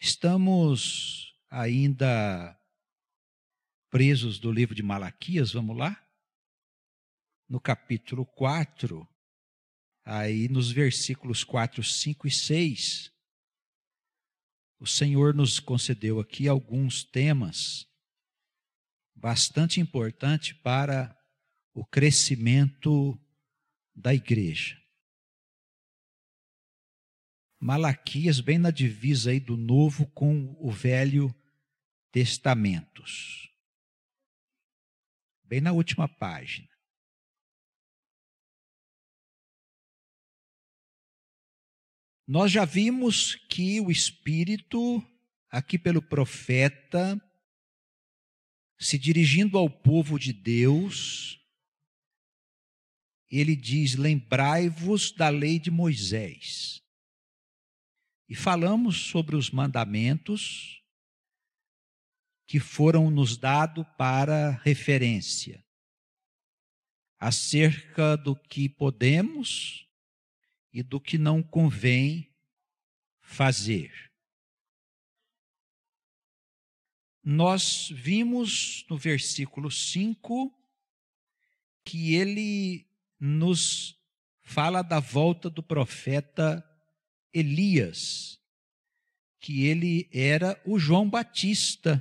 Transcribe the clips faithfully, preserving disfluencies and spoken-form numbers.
Estamos ainda presos do livro de Malaquias, vamos lá? No capítulo quatro, aí nos versículos quatro, cinco e seis, o Senhor nos concedeu aqui alguns temas bastante importantes para o crescimento da igreja. Malaquias, bem na divisa aí do Novo com o Velho Testamentos. Bem na última página. Nós já vimos que o Espírito, aqui pelo profeta, se dirigindo ao povo de Deus, ele diz: lembrai-vos da lei de Moisés. E falamos sobre os mandamentos que foram nos dados para referência, acerca do que podemos e do que não convém fazer. Nós vimos no versículo cinco que ele nos fala da volta do profeta Elias, que ele era o João Batista,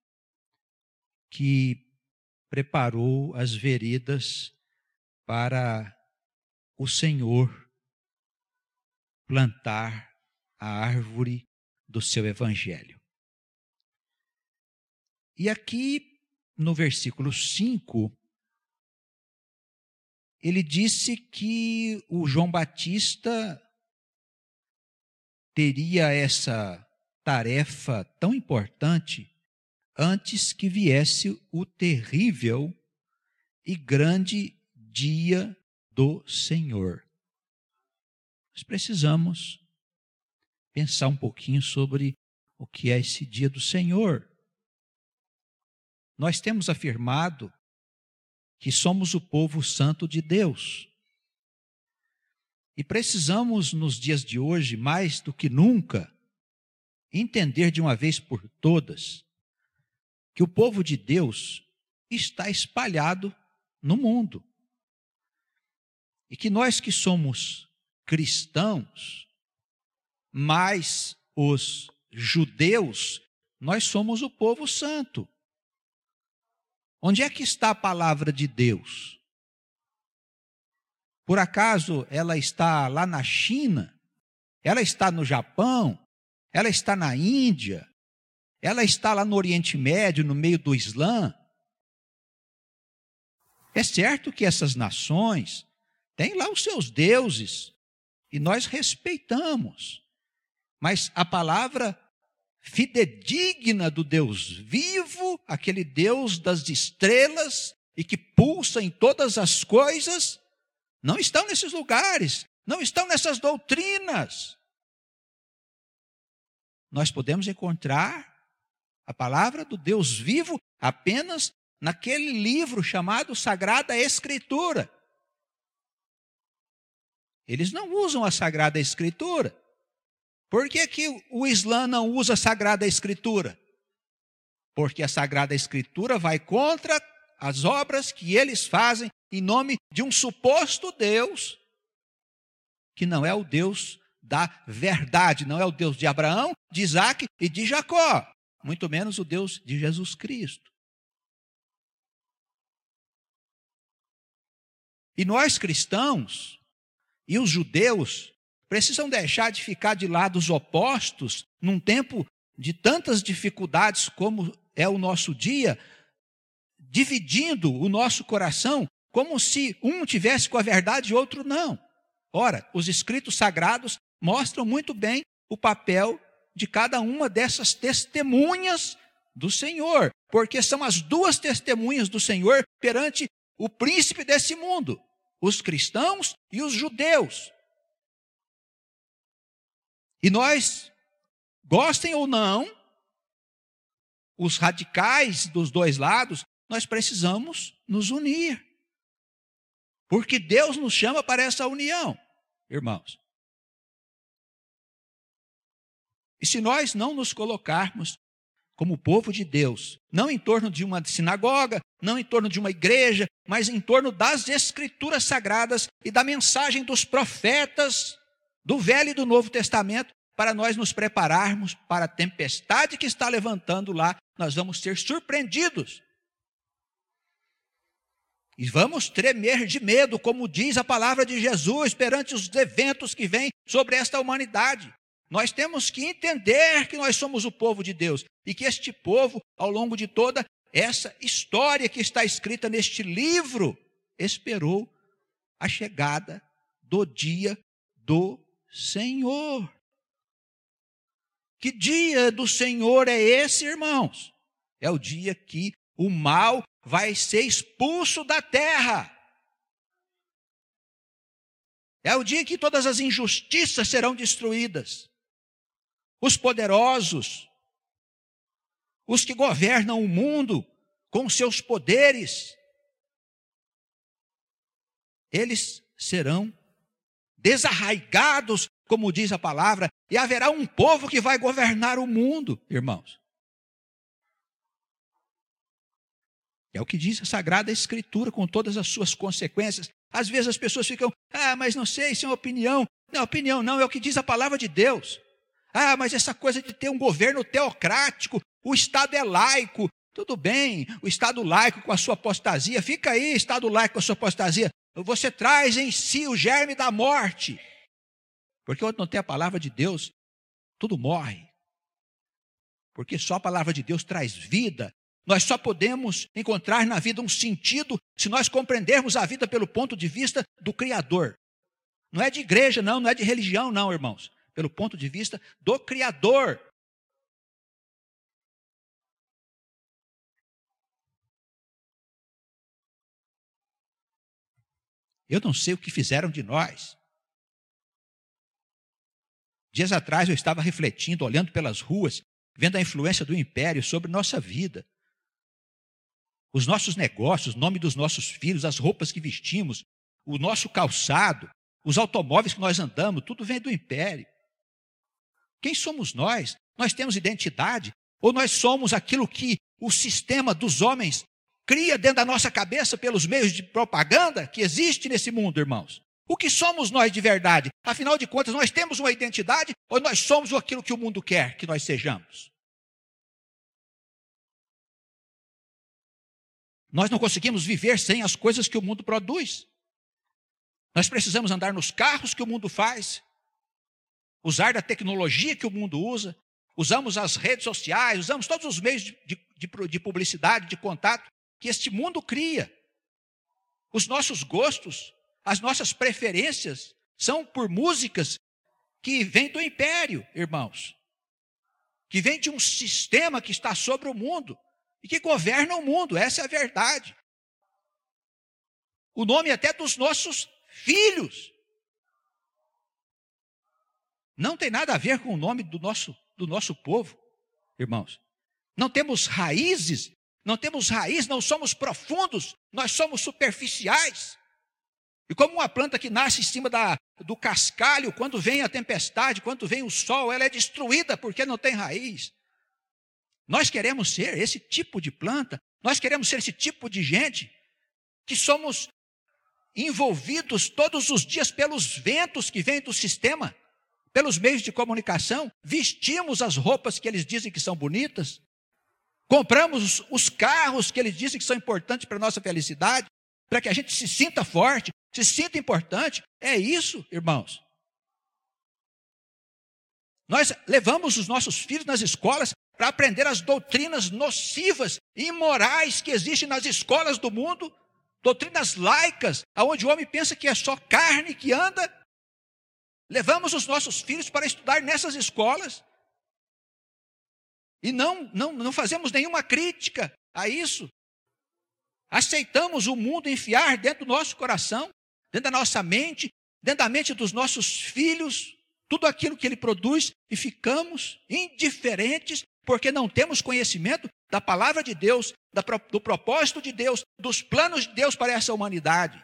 que preparou as veredas para o Senhor plantar a árvore do seu evangelho. E aqui no versículo cinco, ele disse que o João Batista teria essa tarefa tão importante antes que viesse o terrível e grande dia do Senhor. Nós precisamos pensar um pouquinho sobre o que é esse dia do Senhor. Nós temos afirmado que somos o povo santo de Deus. E precisamos, nos dias de hoje, mais do que nunca, entender de uma vez por todas que o povo de Deus está espalhado no mundo. E que nós que somos cristãos, mais os judeus, nós somos o povo santo. Onde é que está a palavra de Deus? Por acaso ela está lá na China? Ela está no Japão? Ela está na Índia? Ela está lá no Oriente Médio, no meio do Islã? É certo que essas nações têm lá os seus deuses e nós respeitamos. Mas a palavra fidedigna do Deus vivo, aquele Deus das estrelas e que pulsa em todas as coisas, não estão nesses lugares, não estão nessas doutrinas. Nós podemos encontrar a palavra do Deus vivo apenas naquele livro chamado Sagrada Escritura. Eles não usam a Sagrada Escritura. Por que que o Islã não usa a Sagrada Escritura? Porque a Sagrada Escritura vai contra as obras que eles fazem em nome de um suposto Deus, que não é o Deus da verdade, não é o Deus de Abraão, de Isaac e de Jacó, muito menos o Deus de Jesus Cristo. E nós cristãos e os judeus precisam deixar de ficar de lados opostos num tempo de tantas dificuldades como é o nosso dia, dividindo o nosso coração como se um tivesse com a verdade e outro não. Ora, os escritos sagrados mostram muito bem o papel de cada uma dessas testemunhas do Senhor, porque são as duas testemunhas do Senhor perante o príncipe desse mundo, os cristãos e os judeus. E nós, gostem ou não, os radicais dos dois lados, nós precisamos nos unir. Porque Deus nos chama para essa união, irmãos. E se nós não nos colocarmos como povo de Deus, não em torno de uma sinagoga, não em torno de uma igreja, mas em torno das Escrituras Sagradas e da mensagem dos profetas do Velho e do Novo Testamento, para nós nos prepararmos para a tempestade que está levantando lá, nós vamos ser surpreendidos. E vamos tremer de medo, como diz a palavra de Jesus, perante os eventos que vêm sobre esta humanidade. Nós temos que entender que nós somos o povo de Deus e que este povo, ao longo de toda essa história que está escrita neste livro, esperou a chegada do dia do Senhor. Que dia do Senhor é esse, irmãos? É o dia que o mal vai ser expulso da terra. É o dia que todas as injustiças serão destruídas. Os poderosos, os que governam o mundo com seus poderes, eles serão desarraigados, como diz a palavra, e haverá um povo que vai governar o mundo, irmãos. É o que diz a Sagrada Escritura, com todas as suas consequências. Às vezes as pessoas ficam, ah, mas não sei, isso é uma opinião. Não, opinião não, é o que diz a palavra de Deus. Ah, mas essa coisa de ter um governo teocrático, o Estado é laico. Tudo bem, o Estado laico com a sua apostasia, fica aí, Estado laico com a sua apostasia. Você traz em si o germe da morte. Porque onde não tem a palavra de Deus, tudo morre. Porque só a palavra de Deus traz vida. Nós só podemos encontrar na vida um sentido se nós compreendermos a vida pelo ponto de vista do Criador. Não é de igreja, não, não é de religião, não, irmãos. Pelo ponto de vista do Criador. Eu não sei o que fizeram de nós. Dias atrás eu estava refletindo, olhando pelas ruas, vendo a influência do império sobre nossa vida. Os nossos negócios, o nome dos nossos filhos, as roupas que vestimos, o nosso calçado, os automóveis que nós andamos, tudo vem do império. Quem somos nós? Nós temos identidade? Ou nós somos aquilo que o sistema dos homens cria dentro da nossa cabeça pelos meios de propaganda que existe nesse mundo, irmãos? O que somos nós de verdade? Afinal de contas, nós temos uma identidade ou nós somos aquilo que o mundo quer que nós sejamos? Nós não conseguimos viver sem as coisas que o mundo produz. Nós precisamos andar nos carros que o mundo faz, usar da tecnologia que o mundo usa, usamos as redes sociais, usamos todos os meios de, de, de publicidade, de contato que este mundo cria. Os nossos gostos, as nossas preferências são por músicas que vêm do império, irmãos. Que vêm de um sistema que está sobre o mundo e que governa o mundo, essa é a verdade. O nome até dos nossos filhos não tem nada a ver com o nome do nosso, do nosso povo, irmãos. Não temos raízes, não temos raiz, não somos profundos, nós somos superficiais. E como uma planta que nasce em cima da, do cascalho, quando vem a tempestade, quando vem o sol, ela é destruída porque não tem raiz. Nós queremos ser esse tipo de planta, nós queremos ser esse tipo de gente que somos envolvidos todos os dias pelos ventos que vêm do sistema, pelos meios de comunicação, vestimos as roupas que eles dizem que são bonitas, compramos os carros que eles dizem que são importantes para a nossa felicidade, para que a gente se sinta forte, se sinta importante. É isso, irmãos. Nós levamos os nossos filhos nas escolas para aprender as doutrinas nocivas e imorais que existem nas escolas do mundo, doutrinas laicas, onde o homem pensa que é só carne que anda. Levamos os nossos filhos para estudar nessas escolas e não, não, não fazemos nenhuma crítica a isso. Aceitamos o mundo enfiar dentro do nosso coração, dentro da nossa mente, dentro da mente dos nossos filhos, tudo aquilo que ele produz, e ficamos indiferentes porque não temos conhecimento da palavra de Deus, da, do propósito de Deus, dos planos de Deus para essa humanidade.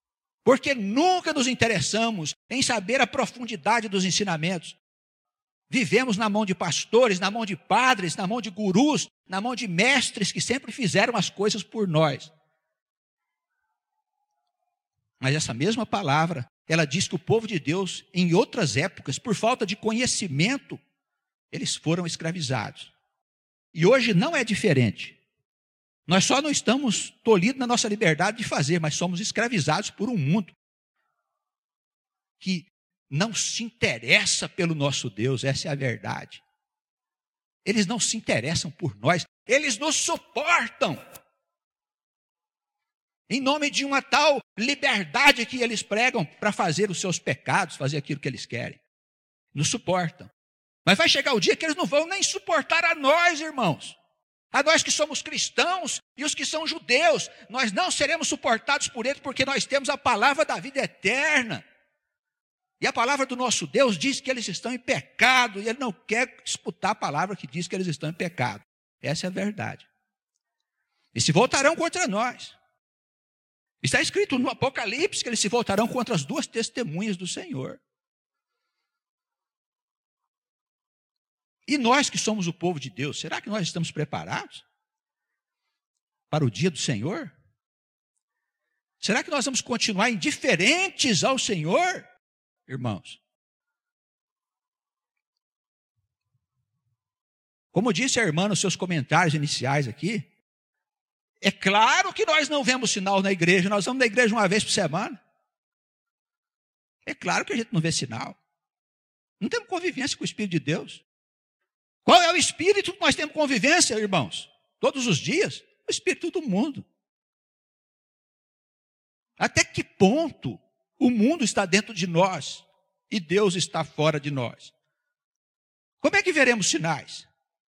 Porque nunca nos interessamos em saber a profundidade dos ensinamentos. vivemos na mão de pastores, na mão de padres, na mão de gurus, na mão de mestres que sempre fizeram as coisas por nós. Mas essa mesma palavra, ela diz que o povo de Deus, em outras épocas, por falta de conhecimento, eles foram escravizados. E hoje não é diferente. Nós só não estamos tolhidos na nossa liberdade de fazer, mas somos escravizados por um mundo que não se interessa pelo nosso Deus, essa é a verdade. Eles não se interessam por nós, eles nos suportam. Em nome de uma tal liberdade que eles pregam para fazer os seus pecados, fazer aquilo que eles querem. Nos suportam. Mas vai chegar o dia que eles não vão nem suportar a nós, irmãos. A nós que somos cristãos e os que são judeus. Nós não seremos suportados por eles porque nós temos a palavra da vida eterna. E a palavra do nosso Deus diz que eles estão em pecado. E Ele não quer disputar a palavra que diz que eles estão em pecado. Essa é a verdade. E se voltarão contra nós. Está escrito no Apocalipse que eles se voltarão contra as duas testemunhas do Senhor. E nós que somos o povo de Deus, será que nós estamos preparados para o dia do Senhor? Será que nós vamos continuar indiferentes ao Senhor, irmãos? Como disse a irmã nos seus comentários iniciais aqui, é claro que nós não vemos sinal na igreja, nós vamos na igreja uma vez por semana. É claro que a gente não vê sinal. Não temos convivência com o Espírito de Deus. Qual é o Espírito que nós temos convivência, irmãos? Todos os dias? O Espírito do mundo. Até que ponto o mundo está dentro de nós e Deus está fora de nós? Como é que veremos sinais?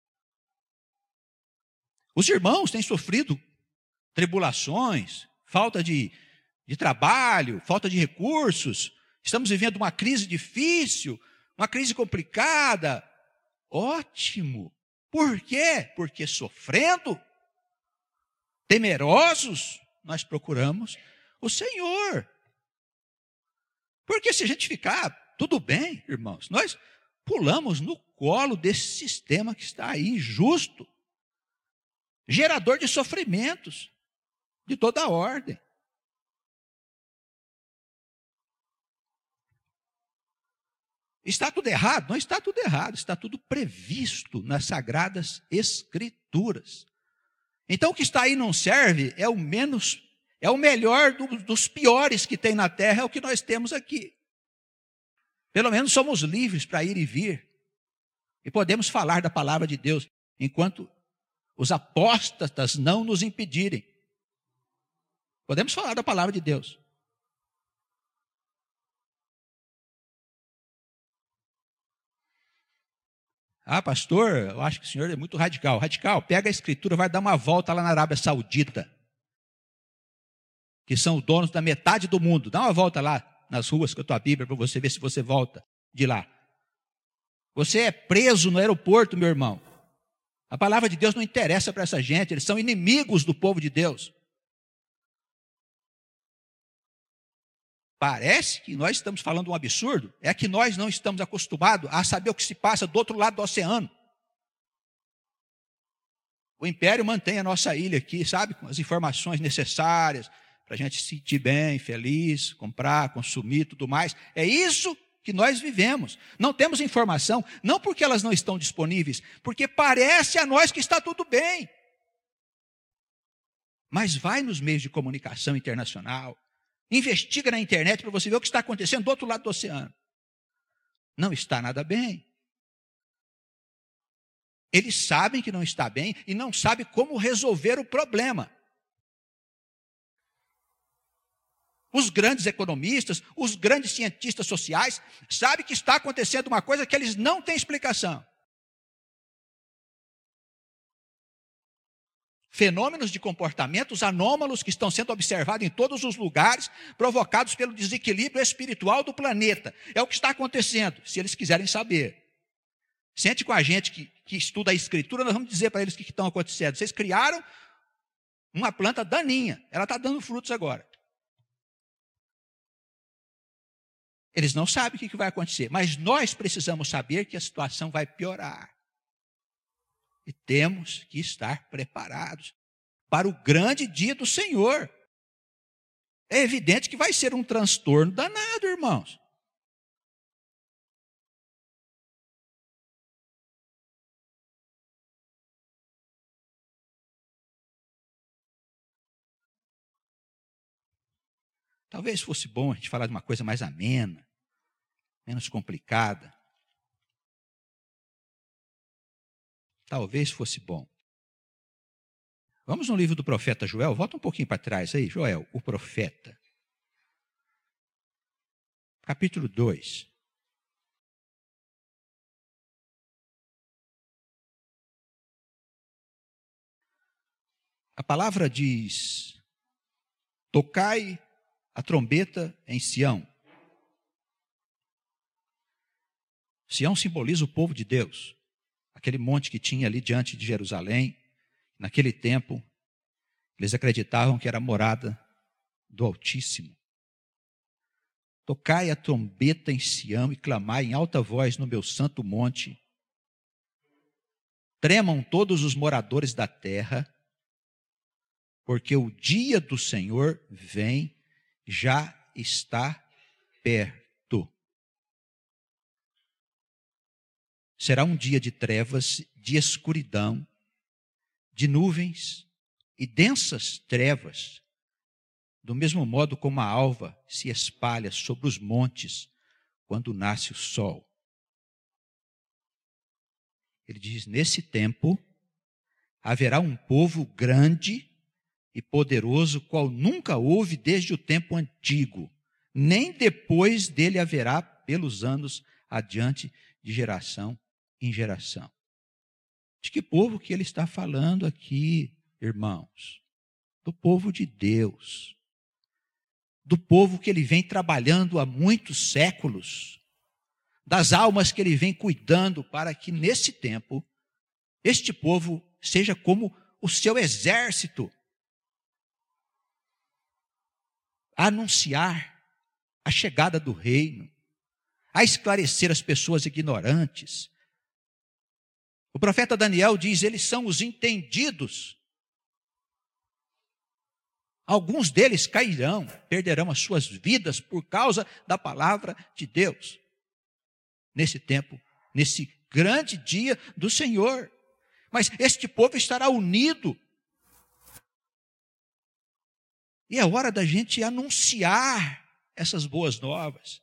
Os irmãos têm sofrido tribulações, falta de, de trabalho, falta de recursos. Estamos vivendo uma crise difícil, uma crise complicada. Ótimo. Por quê? Porque sofrendo, temerosos, nós procuramos o Senhor. Porque se a gente ficar tudo bem, irmãos, nós pulamos no colo desse sistema que está aí, injusto, gerador de sofrimentos, de toda a ordem. Está tudo errado? Não está tudo errado, está tudo previsto nas Sagradas Escrituras. Então o que está aí não serve, é o menos, é o melhor do, dos piores que tem na terra, é o que nós temos aqui. Pelo menos somos livres para ir e vir. E podemos falar da palavra de Deus, enquanto os apóstatas não nos impedirem. Podemos falar da palavra de Deus. Ah, pastor, eu acho que o senhor é muito radical. Radical, pega a escritura, vai dar uma volta lá na Arábia Saudita, que são os donos da metade do mundo. Dá uma volta lá nas ruas com a tua Bíblia para você ver se você volta de lá. Você é preso no aeroporto, meu irmão. A palavra de Deus não interessa para essa gente, eles são inimigos do povo de Deus. Parece que nós estamos falando um absurdo, é que nós não estamos acostumados a saber o que se passa do outro lado do oceano. O império mantém a nossa ilha aqui, sabe, com as informações necessárias para a gente se sentir bem, feliz, comprar, consumir, tudo mais. É isso que nós vivemos. Não temos informação, não porque elas não estão disponíveis, porque parece a nós que está tudo bem. Mas vai nos meios de comunicação internacional, investiga na internet para você ver o que está acontecendo do outro lado do oceano. Não está nada bem. Eles sabem que não está bem e não sabem como resolver o problema. Os grandes economistas, os grandes cientistas sociais, sabem que está acontecendo uma coisa que eles não têm explicação. Fenômenos de comportamentos anômalos que estão sendo observados em todos os lugares, provocados pelo desequilíbrio espiritual do planeta. É o que está acontecendo, se eles quiserem saber. Sente com a gente que, que estuda a Escritura, nós vamos dizer para eles o que está acontecendo. Vocês criaram uma planta daninha, ela está dando frutos agora. Eles não sabem o que vai acontecer, mas nós precisamos saber que a situação vai piorar. E temos que estar preparados para o grande dia do Senhor. É evidente que vai ser um transtorno danado, irmãos. Talvez fosse bom a gente falar de uma coisa mais amena, menos complicada. Talvez fosse bom. Vamos no livro do profeta Joel, volta um pouquinho para trás aí, Joel, o profeta. Capítulo dois. A palavra diz: tocai a trombeta em Sião. Sião simboliza o povo de Deus, aquele monte que tinha ali diante de Jerusalém. Naquele tempo, eles acreditavam que era a morada do Altíssimo. Tocai a trombeta em Sião e clamai em alta voz no meu santo monte. Tremam todos os moradores da terra, porque o dia do Senhor vem, já está perto. Será um dia de trevas, de escuridão, de nuvens e densas trevas, do mesmo modo como a alva se espalha sobre os montes quando nasce o sol. Ele diz: nesse tempo haverá um povo grande e poderoso, qual nunca houve desde o tempo antigo, nem depois dele haverá pelos anos adiante, de geração em geração. De que povo que ele está falando aqui, irmãos? Do povo de Deus. Do povo que ele vem trabalhando há muitos séculos. Das almas que ele vem cuidando para que nesse tempo, este povo seja como o seu exército. A anunciar a chegada do reino, a esclarecer as pessoas ignorantes. O profeta Daniel diz: eles são os entendidos. Alguns deles cairão, perderão as suas vidas por causa da palavra de Deus. Nesse tempo, nesse grande dia do Senhor. Mas este povo estará unido. E é hora da gente anunciar essas boas novas.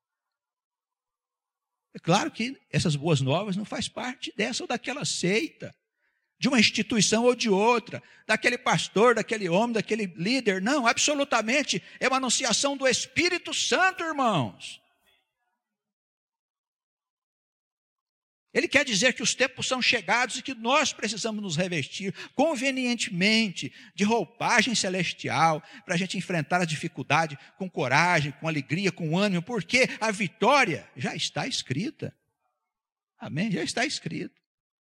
É claro que essas boas novas não faz parte dessa ou daquela seita, de uma instituição ou de outra, daquele pastor, daquele homem, daquele líder. Não, absolutamente é uma anunciação do Espírito Santo, irmãos. Ele quer dizer que os tempos são chegados e que nós precisamos nos revestir convenientemente de roupagem celestial para a gente enfrentar a dificuldade com coragem, com alegria, com ânimo, porque a vitória já está escrita. Amém? Já está escrito.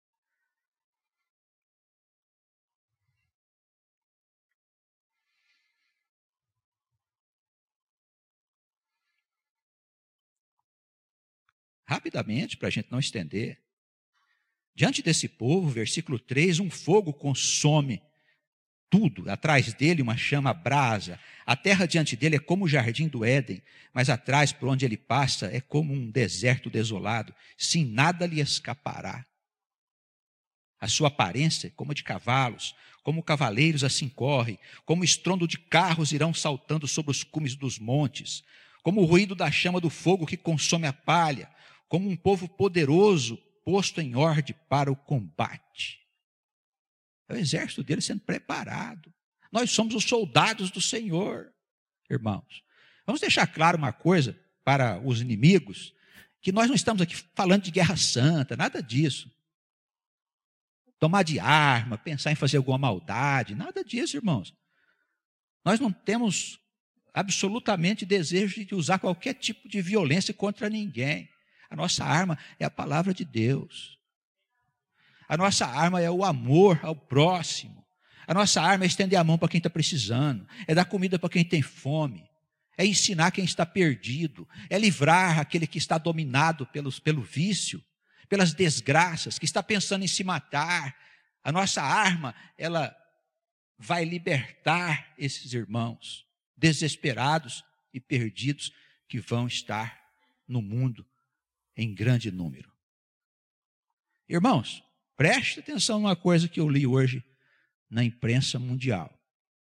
Rapidamente, para a gente não estender. Diante desse povo, versículo três, um fogo consome tudo. Atrás dele uma chama brasa. A terra diante dele é como o jardim do Éden, mas atrás, por onde ele passa, é como um deserto desolado. Sim, nada lhe escapará. A sua aparência é como a de cavalos, como cavaleiros assim correm, como estrondo de carros irão saltando sobre os cumes dos montes, como o ruído da chama do fogo que consome a palha, como um povo poderoso posto em ordem para o combate. É o exército dele sendo preparado. Nós somos os soldados do Senhor, irmãos. Vamos deixar claro uma coisa para os inimigos, que nós não estamos aqui falando de guerra santa, nada disso. Tomar de arma, pensar em fazer alguma maldade, nada disso, irmãos. Nós não temos absolutamente desejo de usar qualquer tipo de violência contra ninguém. A nossa arma é a palavra de Deus. A nossa arma é o amor ao próximo. A nossa arma é estender a mão para quem está precisando. É dar comida para quem tem fome. é ensinar quem está perdido, é livrar aquele que está dominado pelos, pelo vício, pelas desgraças, que está pensando em se matar. A nossa arma, ela vai libertar esses irmãos desesperados e perdidos que vão estar no mundo em grande número. Irmãos, preste atenção numa coisa que eu li hoje na imprensa mundial.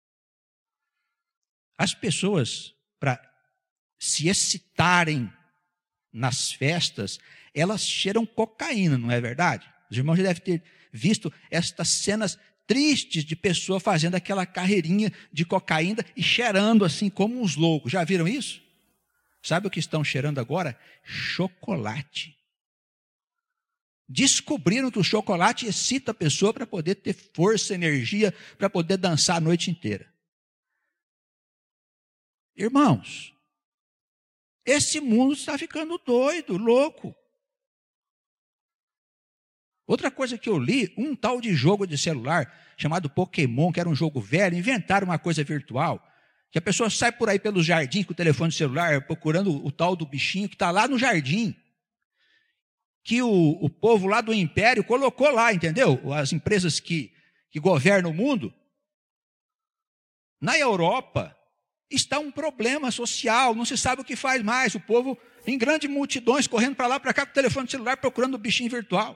As pessoas, para se excitarem nas festas, elas cheiram cocaína, não é verdade? Os irmãos já devem ter visto estas cenas tristes de pessoa fazendo aquela carreirinha de cocaína e cheirando assim como uns loucos. Já viram isso? Sabe o que estão cheirando agora? Chocolate. Descobriram que o chocolate excita a pessoa para poder ter força, energia, para poder dançar a noite inteira. Irmãos, esse mundo está ficando doido, louco. Outra coisa que eu li, um tal de jogo de celular chamado Pokémon, que era um jogo velho, inventaram uma coisa virtual, que a pessoa sai por aí pelo jardim com o telefone celular, procurando o tal do bichinho que está lá no jardim, que o, o povo lá do Império colocou lá, entendeu? As empresas que, que governam o mundo. Na Europa está um problema social, não se sabe o que faz mais, o povo em grandes multidões correndo para lá, para cá com o telefone celular, procurando o bichinho virtual.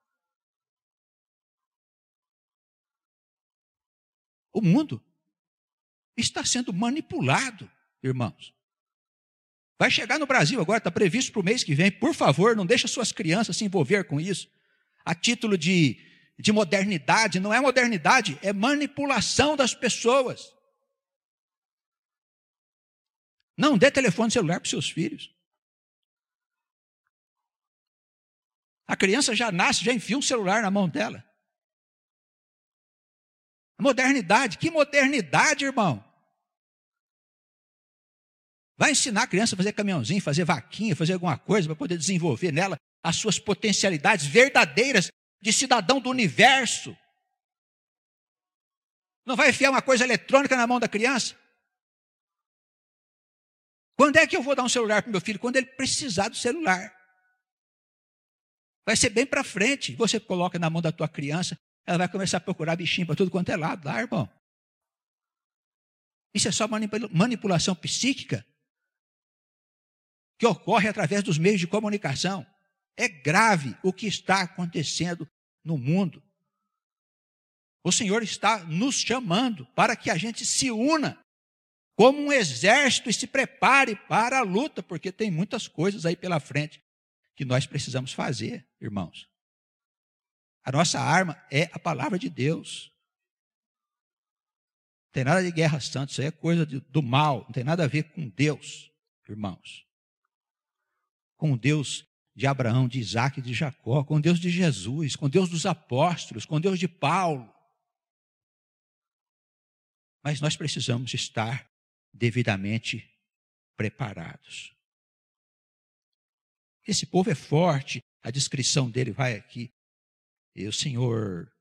O mundo está sendo manipulado, irmãos. Vai chegar no Brasil agora, está previsto para o mês que vem. Por favor, não deixe suas crianças se envolver com isso. A título de, de modernidade, não é modernidade, é manipulação das pessoas. Não dê telefone celular para os seus filhos. A criança já nasce, já enfia um celular na mão dela. Modernidade, que modernidade, irmão? Vai ensinar a criança a fazer caminhãozinho, fazer vaquinha, fazer alguma coisa para poder desenvolver nela as suas potencialidades verdadeiras de cidadão do universo. Não vai enfiar uma coisa eletrônica na mão da criança? Quando é que eu vou dar um celular para o meu filho? Quando ele precisar do celular. Vai ser bem para frente. Você coloca na mão da tua criança, ela vai começar a procurar bichinho para tudo quanto é lado lá, irmão. Isso é só manipulação psíquica que ocorre através dos meios de comunicação. É grave o que está acontecendo no mundo. O Senhor está nos chamando para que a gente se una como um exército e se prepare para a luta, porque tem muitas coisas aí pela frente que nós precisamos fazer, irmãos. A nossa arma é a palavra de Deus. Não tem nada de guerra santa, isso aí é coisa de, do mal, não tem nada a ver com Deus, irmãos. Com o Deus de Abraão, de Isaac e de Jacó, com o Deus de Jesus, com o Deus dos apóstolos, com o Deus de Paulo. Mas nós precisamos estar devidamente preparados. Esse povo é forte, a descrição dele vai aqui. E o Senhor,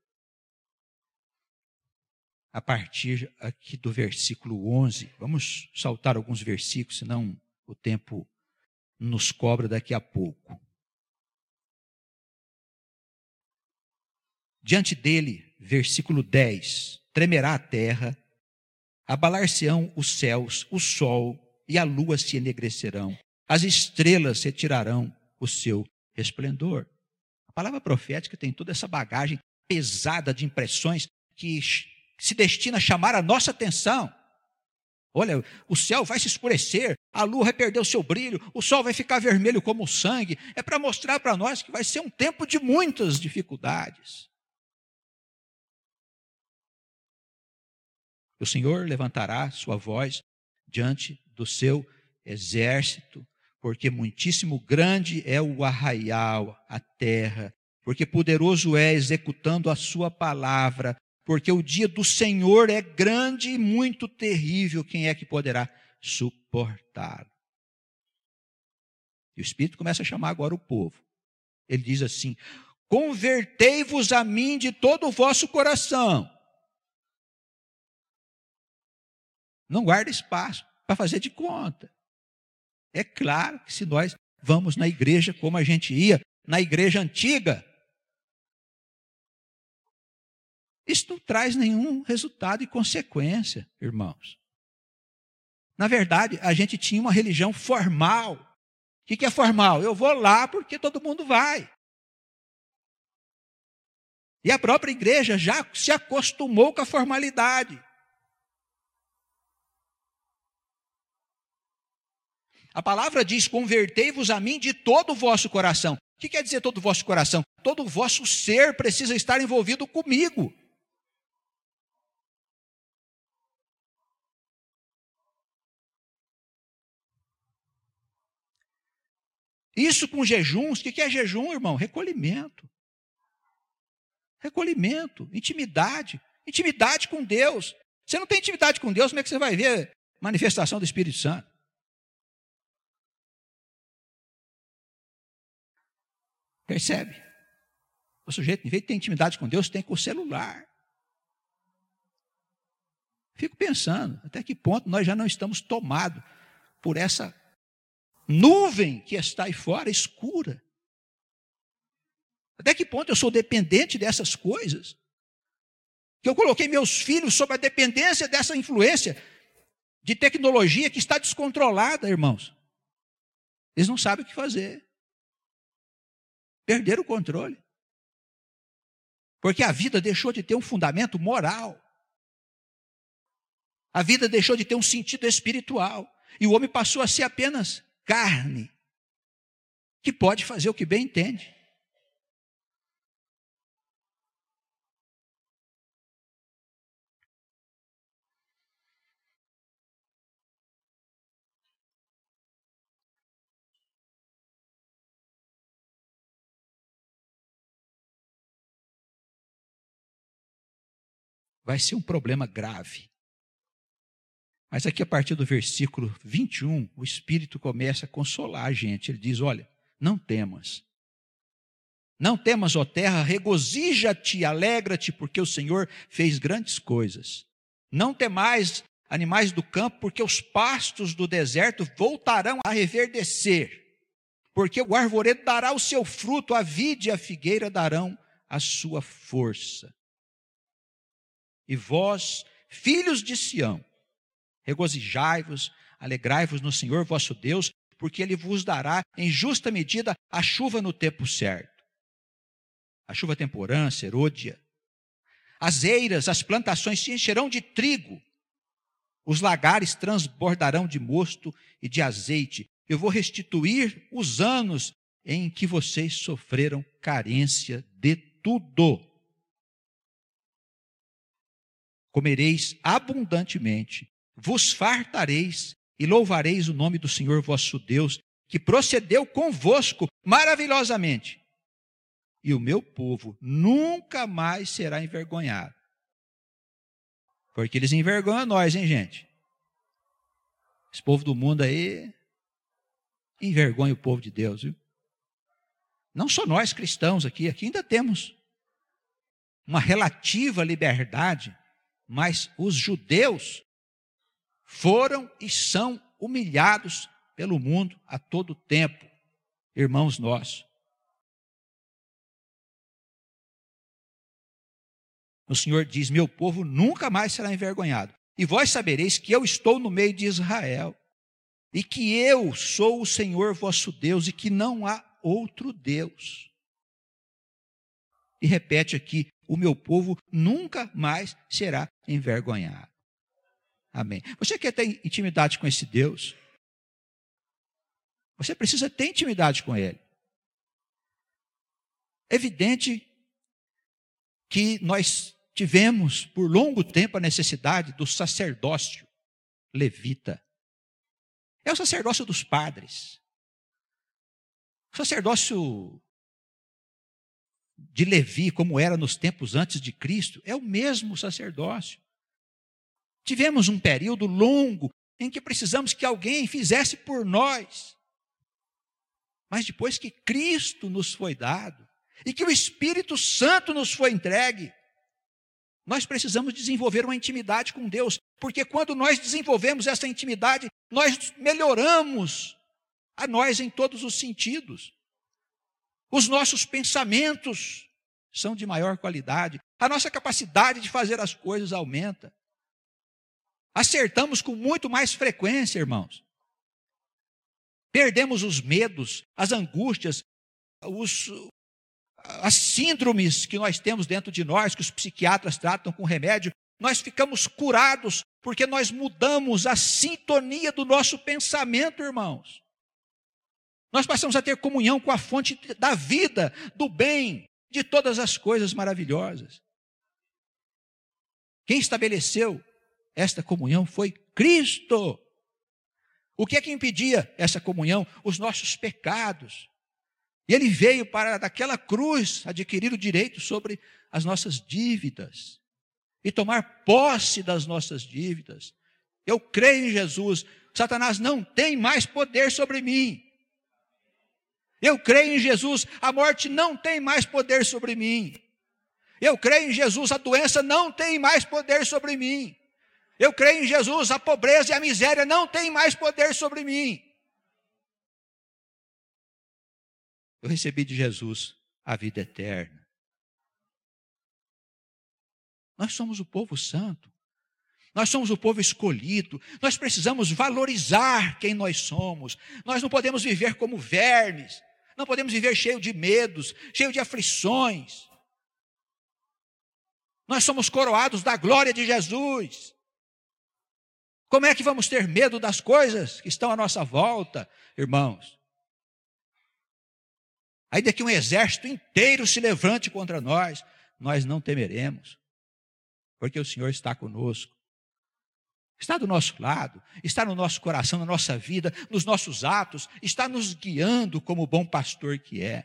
a partir aqui do versículo onze, vamos saltar alguns versículos, senão o tempo nos cobra daqui a pouco. Diante dele, versículo dez, tremerá a terra, abalar-se-ão os céus, o sol e a lua se enegrecerão, as estrelas retirarão o seu resplendor. A palavra profética tem toda essa bagagem pesada de impressões que se destina a chamar a nossa atenção. Olha, o céu vai se escurecer, a lua vai perder o seu brilho, o sol vai ficar vermelho como o sangue. É para mostrar para nós que vai ser um tempo de muitas dificuldades. O Senhor levantará sua voz diante do seu exército, porque muitíssimo grande é o arraial, a terra, porque poderoso é executando a sua palavra, porque o dia do Senhor é grande e muito terrível, quem é que poderá suportá-lo? E o Espírito começa a chamar agora o povo. Ele diz assim: convertei-vos a mim de todo o vosso coração. Não guarda espaço para fazer de conta. É claro que se nós vamos na igreja como a gente ia, na igreja antiga, isso não traz nenhum resultado e consequência, irmãos. Na verdade, a gente tinha uma religião formal. O que é formal? Eu vou lá porque todo mundo vai. E a própria igreja já se acostumou com a formalidade. A palavra diz, convertei-vos a mim de todo o vosso coração. O que quer dizer todo o vosso coração? Todo o vosso ser precisa estar envolvido comigo. Isso com jejuns. O que é jejum, irmão? Recolhimento. Recolhimento, intimidade. Intimidade com Deus. Você não tem intimidade com Deus, como é que você vai ver manifestação do Espírito Santo? Percebe? O sujeito, em vez de ter intimidade com Deus, tem com o celular. Fico pensando, até que ponto nós já não estamos tomados por essa nuvem que está aí fora, escura. Até que ponto eu sou dependente dessas coisas? Que eu coloquei meus filhos sob a dependência dessa influência de tecnologia que está descontrolada, irmãos. Eles não sabem o que fazer. Perderam o controle. Porque a vida deixou de ter um fundamento moral. A vida deixou de ter um sentido espiritual. E o homem passou a ser apenas carne, que pode fazer o que bem entende. Vai ser um problema grave. Mas aqui a partir do versículo vinte e um, o Espírito começa a consolar a gente. Ele diz, olha, não temas. Não temas, ó terra, regozija-te, alegra-te, porque o Senhor fez grandes coisas. Não temais, animais do campo, porque os pastos do deserto voltarão a reverdecer. Porque o arvoredo dará o seu fruto, a vide e a figueira darão a sua força. E vós, filhos de Sião, regozijai-vos, alegrai-vos no Senhor vosso Deus, porque Ele vos dará em justa medida a chuva no tempo certo. A chuva temporã, serôdia. As eiras, as plantações se encherão de trigo. Os lagares transbordarão de mosto e de azeite. Eu vou restituir os anos em que vocês sofreram carência de tudo. Comereis abundantemente, vos fartareis e louvareis o nome do Senhor vosso Deus, que procedeu convosco maravilhosamente. E o meu povo nunca mais será envergonhado. Porque eles envergonham nós, hein, gente? Esse povo do mundo aí envergonha o povo de Deus, viu? Não só nós cristãos aqui, aqui ainda temos uma relativa liberdade, mas os judeus foram e são humilhados pelo mundo a todo tempo, irmãos nossos. O Senhor diz, meu povo nunca mais será envergonhado. E vós sabereis que eu estou no meio de Israel, e que eu sou o Senhor vosso Deus, e que não há outro Deus. E repete aqui, o meu povo nunca mais será envergonhado. Amém. Você quer ter intimidade com esse Deus? Você precisa ter intimidade com Ele. É evidente que nós tivemos por longo tempo a necessidade do sacerdócio levita. É o sacerdócio dos padres. O sacerdócio de Levi, como era nos tempos antes de Cristo, é o mesmo sacerdócio. Tivemos um período longo em que precisamos que alguém fizesse por nós. Mas depois que Cristo nos foi dado, e que o Espírito Santo nos foi entregue, Nós precisamos desenvolver uma intimidade com Deus, porque quando nós desenvolvemos essa intimidade, nós melhoramos a nós em todos os sentidos. Os nossos pensamentos são de maior qualidade, a nossa capacidade de fazer as coisas aumenta. Acertamos com muito mais frequência, irmãos. Perdemos os medos, as angústias, os, as síndromes que nós temos dentro de nós, que os psiquiatras tratam com remédio. Nós ficamos curados porque nós mudamos a sintonia do nosso pensamento, irmãos. Nós passamos a ter comunhão com a fonte da vida, do bem, de todas as coisas maravilhosas. Quem estabeleceu esta comunhão foi Cristo. O que é que impedia essa comunhão? Os nossos pecados. E Ele veio para, daquela cruz, adquirir o direito sobre as nossas dívidas e tomar posse das nossas dívidas. Eu creio em Jesus. Satanás não tem mais poder sobre mim. Eu creio em Jesus. A morte não tem mais poder sobre mim. Eu creio em Jesus. A doença não tem mais poder sobre mim. Eu creio em Jesus, a pobreza e a miséria não têm mais poder sobre mim. Eu recebi de Jesus a vida eterna. Nós somos o povo santo. Nós somos o povo escolhido. Nós precisamos valorizar quem nós somos. Nós não podemos viver como vermes. Não podemos viver cheio de medos, cheio de aflições. Nós somos coroados da glória de Jesus. Como é que vamos ter medo das coisas que estão à nossa volta, irmãos? Ainda que um exército inteiro se levante contra nós, nós não temeremos, porque o Senhor está conosco. Está do nosso lado, está no nosso coração, na nossa vida, nos nossos atos, está nos guiando como o bom pastor que é.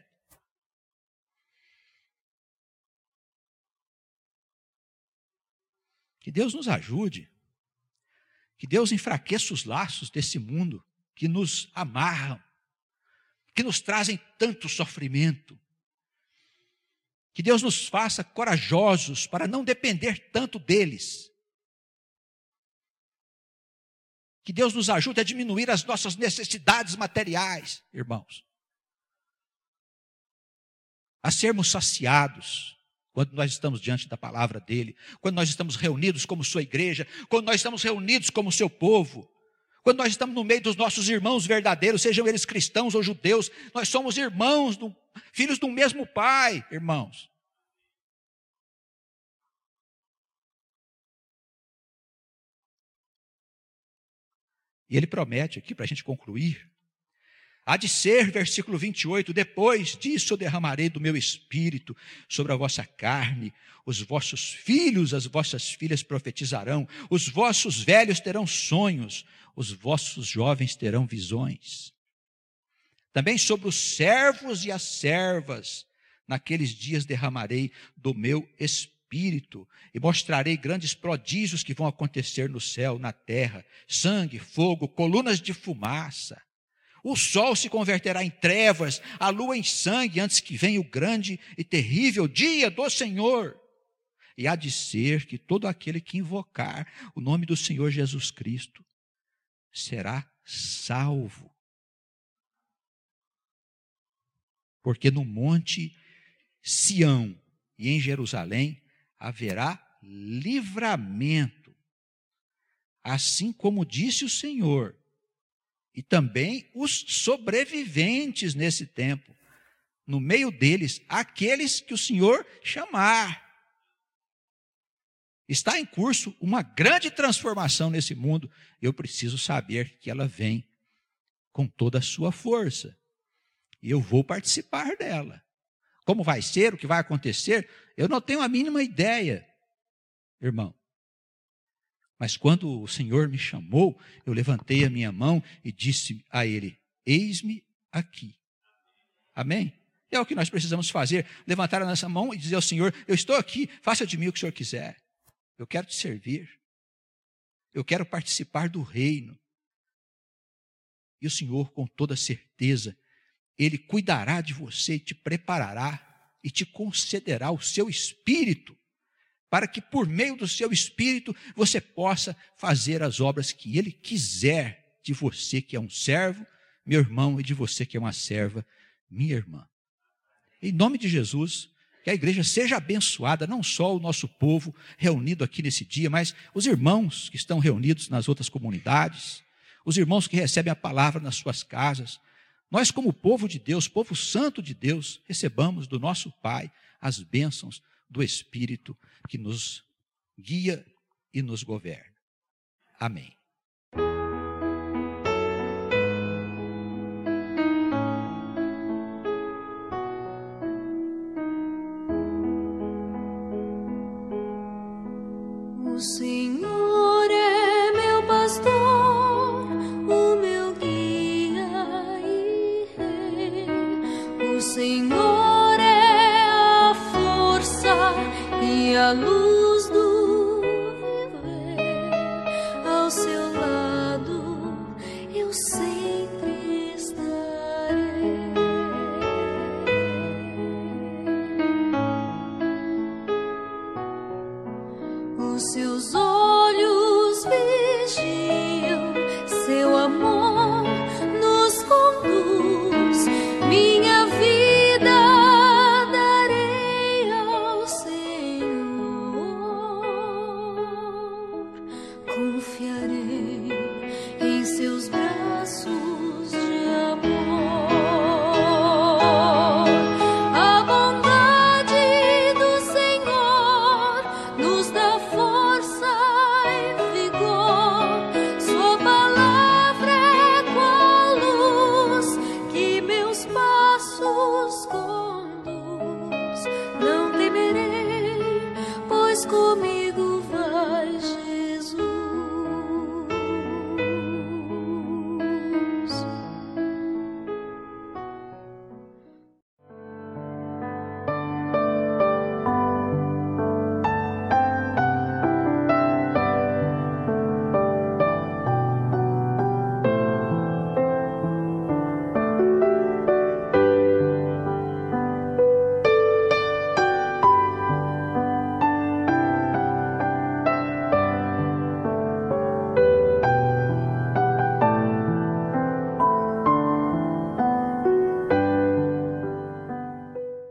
Que Deus nos ajude. Que Deus enfraqueça os laços desse mundo que nos amarram, que nos trazem tanto sofrimento. Que Deus nos faça corajosos para não depender tanto deles. Que Deus nos ajude a diminuir as nossas necessidades materiais, irmãos. A sermos saciados. Quando nós estamos diante da palavra dele, quando nós estamos reunidos como sua igreja, quando nós estamos reunidos como seu povo, quando nós estamos no meio dos nossos irmãos verdadeiros, sejam eles cristãos ou judeus, nós somos irmãos, do, filhos do mesmo pai, irmãos. E ele promete aqui, para a gente concluir, há de ser, versículo vinte e oito, depois disso eu derramarei do meu espírito sobre a vossa carne, os vossos filhos, as vossas filhas profetizarão, os vossos velhos terão sonhos, os vossos jovens terão visões. Também sobre os servos e as servas, naqueles dias derramarei do meu espírito e mostrarei grandes prodígios que vão acontecer no céu, na terra, sangue, fogo, colunas de fumaça. O sol se converterá em trevas, a lua em sangue, antes que venha o grande e terrível dia do Senhor. E há de ser que todo aquele que invocar o nome do Senhor Jesus Cristo será salvo. Porque no monte Sião e em Jerusalém haverá livramento, assim como disse o Senhor. E também os sobreviventes nesse tempo. No meio deles, aqueles que o Senhor chamar. Está em curso uma grande transformação nesse mundo. Eu preciso saber que ela vem com toda a sua força. E eu vou participar dela. Como vai ser, o que vai acontecer, eu não tenho a mínima ideia, irmão. Mas quando o Senhor me chamou, eu levantei a minha mão e disse a Ele, eis-me aqui. Amém? É o que nós precisamos fazer, levantar a nossa mão e dizer ao Senhor, eu estou aqui, faça de mim o que o Senhor quiser. Eu quero te servir. Eu quero participar do reino. E o Senhor, com toda certeza, Ele cuidará de você e te preparará e te concederá o seu espírito para que por meio do seu Espírito você possa fazer as obras que Ele quiser de você que é um servo, meu irmão, e de você que é uma serva, minha irmã. Em nome de Jesus, que a igreja seja abençoada, não só o nosso povo reunido aqui nesse dia, mas os irmãos que estão reunidos nas outras comunidades, os irmãos que recebem a palavra nas suas casas. Nós, como povo de Deus, povo santo de Deus, recebamos do nosso Pai as bênçãos do Espírito que nos guia e nos governa. Amém. O Senhor é meu pastor, o meu guia e rei. O Senhor é a força e a luz do viver. Ao seu lado eu sempre estarei. Os seus olhos vigiam, seu amor nos conduz. Minha vida darei ao Senhor. Confiarei em seus braços de amor. A bondade do Senhor nos dá força e vigor. Sua palavra é qual luz que meus passos conduz. Não temerei, pois comigo vai Jesus.